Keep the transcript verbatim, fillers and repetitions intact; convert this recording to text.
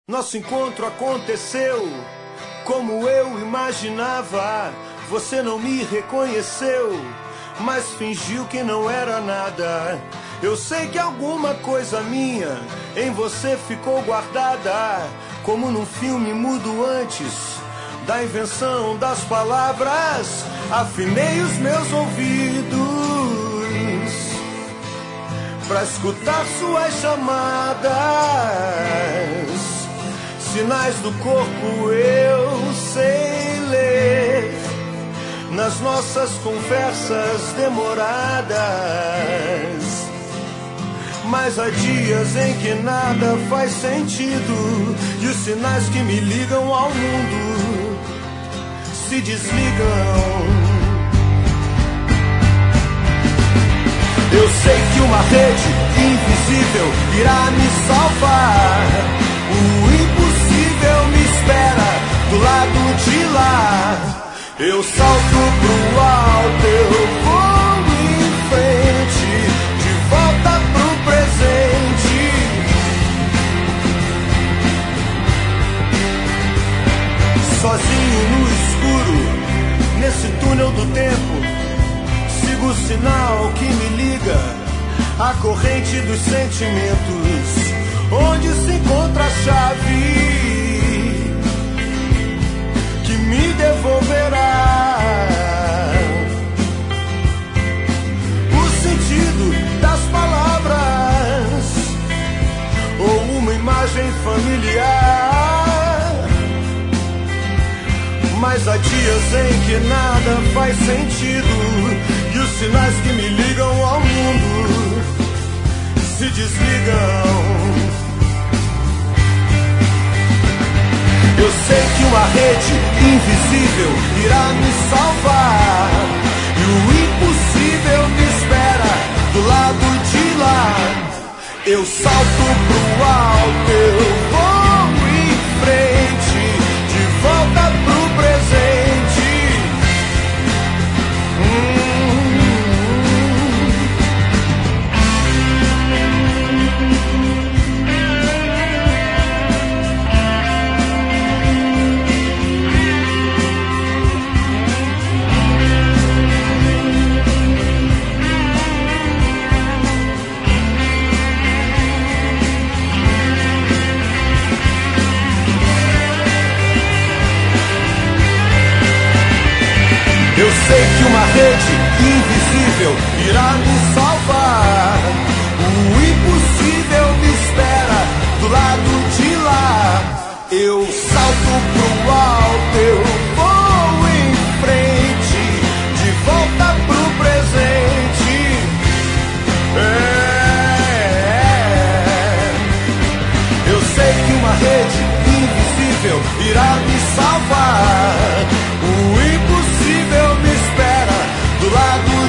Nosso encontro aconteceu como eu imaginava. Você não me reconheceu, mas fingiu que não era nada. Eu sei que alguma coisa minha em você ficou guardada, como num filme mudo antes da invenção das palavras. Afinei os meus ouvidos pra escutar suas chamadas. Sinais do corpo eu sei ler nas nossas conversas demoradas. Mas há dias em que nada faz sentido e os sinais que me ligam ao mundo se desligam. Eu sei que uma rede invisível irá me salvar. O impossível me espera do lado de lá. Eu salto pro alto, eu vou em frente, de volta pro presente. Sozinho no escuro, nesse túnel do tempo, sigo o sinal que me liga à corrente dos sentimentos, onde se encontra a chave que me devolverá o sentido das palavras ou uma imagem familiar. Mas há dias em que nada faz sentido e os sinais que me ligam ao mundo se desligam. Eu sei que uma rede invisível irá me salvar e o impossível me espera do lado de lá. Eu salto pro alto, eu vou em frente, de volta pro presente. Hum. Eu sei que uma rede invisível irá me salvar. O impossível me espera do lado de lá. Eu salto pro alto, eu vou em frente, de volta pro presente. É. Eu sei que uma rede invisível irá me salvar. O impossível me espera do lado